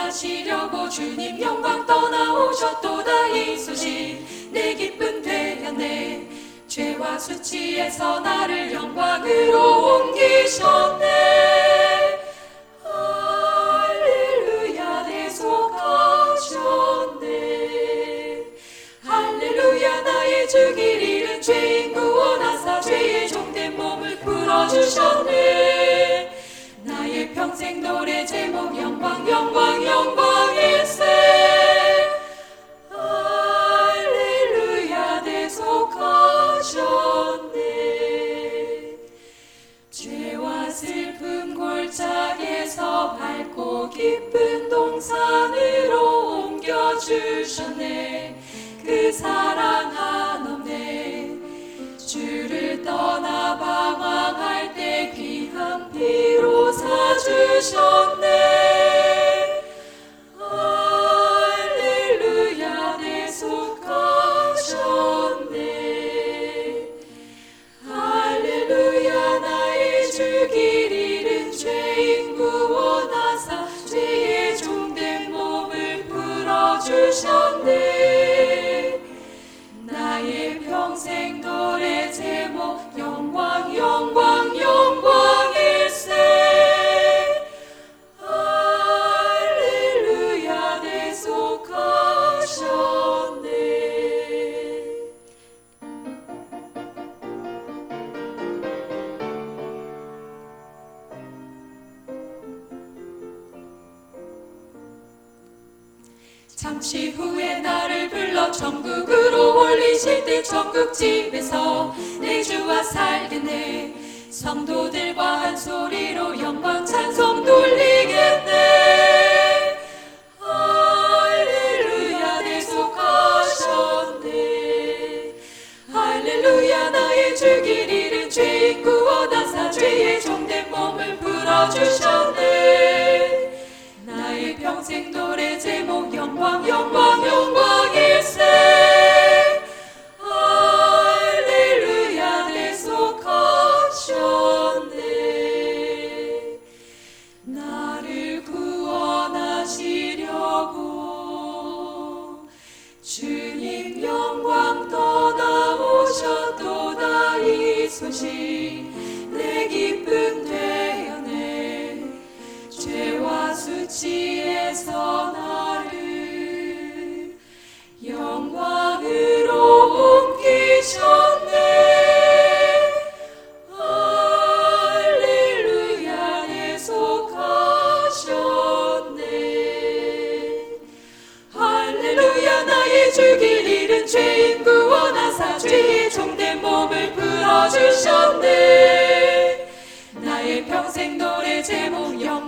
구원하시려고 주님 영광 떠나오셨도다. 이 소식 내 기쁨 되었네. 죄와 수치에서 나를 영광으로 옮기셨네. 할렐루야 대속하셨네. 할렐루야 나의 주 길 잃은 죄인 구원하사 죄의 종된 몸을 풀어주셨네. 나의 평생 노래 제목 영광 영광 영광일세. 할렐루야 대속하셨네. 죄와 슬픔 골짜기에서 밝고 기쁜 동산으로 옮겨주셨네. 그 사랑 한없네. 주를 떠나 방황할 때 귀한 피로 사주셨네. 할렐루야 대속하셨네. 할렐루야 나의 주 길 잃은 죄인 구원하사 죄의 종된 몸을 풀어주셨네. 나의 평생 노래 제목 영광 영광 영광일세. 할렐루야 대속하셨네. 잠시 후에 나를 불러 천국으로 올리실 때 천국집에서 내 주와 살겠네. 성도들과 한 소리로 영광 찬송 돌리겠네. 할렐루야 대속하셨네. 할렐루야 나의 주 길 잃은 죄인 구원하사 죄의 종된 몸을 풀어주셨네. 나의 평생 노래 제목 영광 영광 영광일세. 할렐루야 대속하셨네. 나를 구원하시려고 주님 영광 떠나오셨도다. 이 소식 내 기쁨 되었네. 죄와 수치에서 나를 영광으로 옮기셨네. 할렐루야 대속하셨네. 할렐루야 나의 주 길 잃은 죄인 구원하사 죄의 종된 몸을 풀어주셨네. 나의 평생 노래 제목